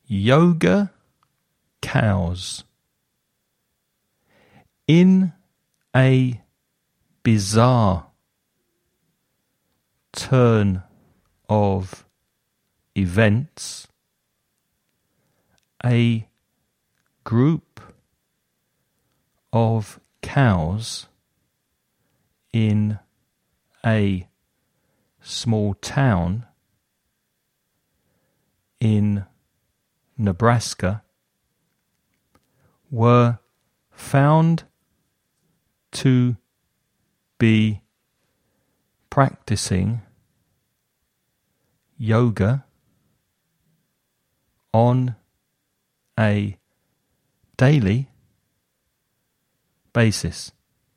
yoga cows. In a bizarre turn of events, a group of cows in a small town in Nebraska were found to be practicing yoga on a daily basis.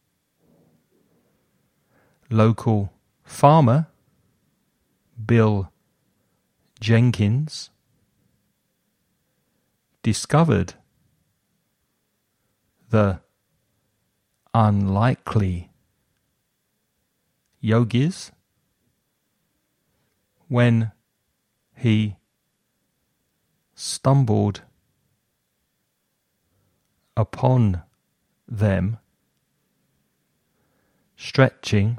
Local farmer Bill Jenkins discovered the unlikely yogis when he stumbled upon them stretching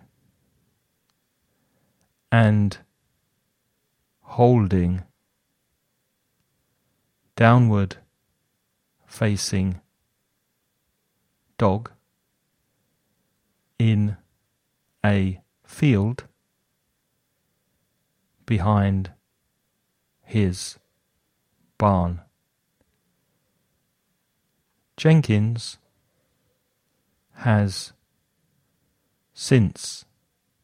and holding downward facing dog in a field behind his barn. Jenkins has since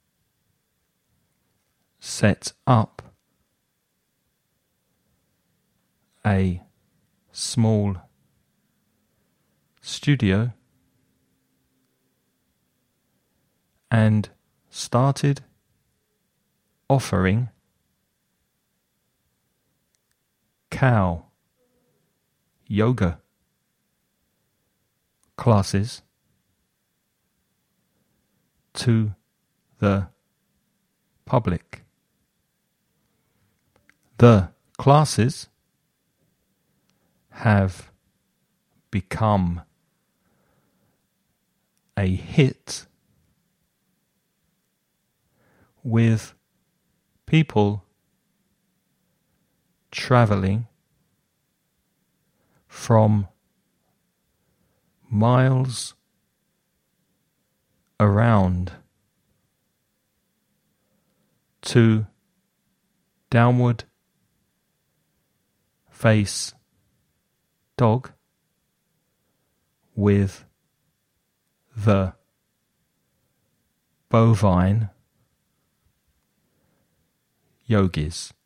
set up a small studio and started offering cow yoga classes to the public. The classes have become a hit with people traveling from miles around to downward face dog with the bovine yogis.